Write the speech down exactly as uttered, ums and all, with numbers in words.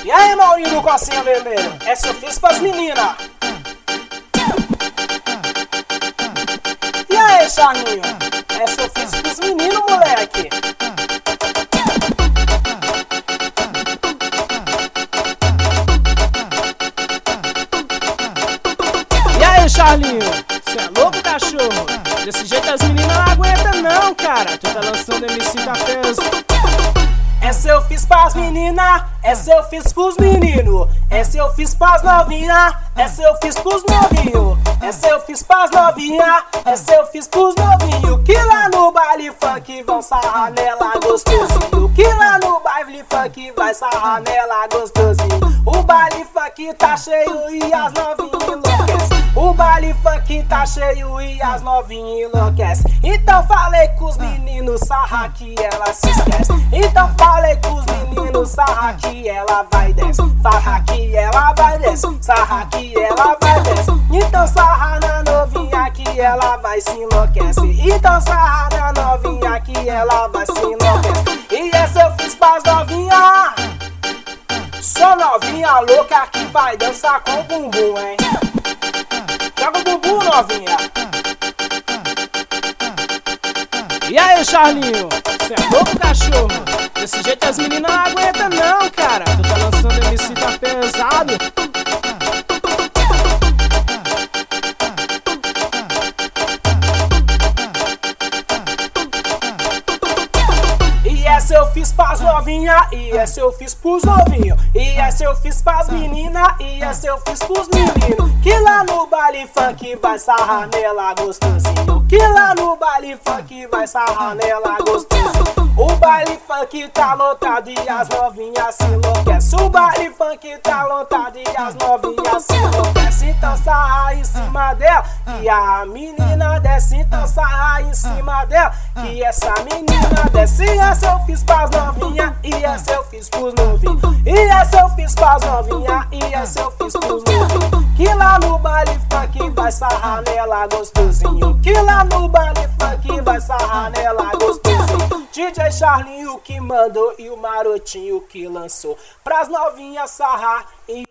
E aí, Maurinho do Cocinha Vermelho? Essa eu fiz pras meninas. E aí, Charlinho? Essa eu fiz pros meninos, moleque. E aí, Charlinho? Cê é louco, cachorro? Desse jeito as meninas não aguentam não, cara. Tu tá lançando M C da peso. Essa eu fiz pras meninas, essa eu fiz pros meninos. Essa eu fiz pras novinhas, essa eu fiz pros novinhos. Essa eu fiz pras novinhas, essa eu fiz pros novinhos. Que lá no baile funk vão sarrar nela gostosinho. Que lá no baile funk vai sarrar nela gostosinho. O baile funk tá cheio e as novinhas enlouquecem. O baile funk tá cheio e as novinhas enlouquecem. Então falei com os meninos, sarra que ela se esquece. Então falei com os meninos, sarra que ela vai desce. Sarra que ela vai desce, sarra que ela vai desce. Então sarra na novinha que ela vai se enlouquece. Então sarra na novinha que ela vai se enlouquece. E essa eu fiz pras novinha. Só novinha louca que vai dançar com o bumbum, hein? Joga o bumbum, novinha. E aí, Charlinho? Cê é louco, cachorro? Desse jeito as meninas não aguentam não, cara. Tu tá lançando M C tá pesado. E essa eu fiz pras novinha, e essa eu fiz pros novinhos. E essa eu fiz pras meninas, e essa eu fiz pros meninos. Que lá no baile funk vai sarrar nela gostosinho. Que lá no baile funk vai sarrar nela gostosinho. O baile funk tá lotado e as novinhas se enlouquecem. O baile funk tá lotado e as novinhas se enlouquecem. Então sarra em cima dela, que a menina desce. Então sarra em cima dela, que essa menina desce. E essa eu fiz pras novinhas, e essa eu fiz pros novinhos. E essa eu fiz pras novinhas, e essa eu fiz pros novinhos. Que lá no baile funk vai sarrar nela gostosinho. Que lá no baile funk vai sarrar nela gostosinho. D J Charlinho que mandou e o Marotinho que lançou pras novinhas sarrar. E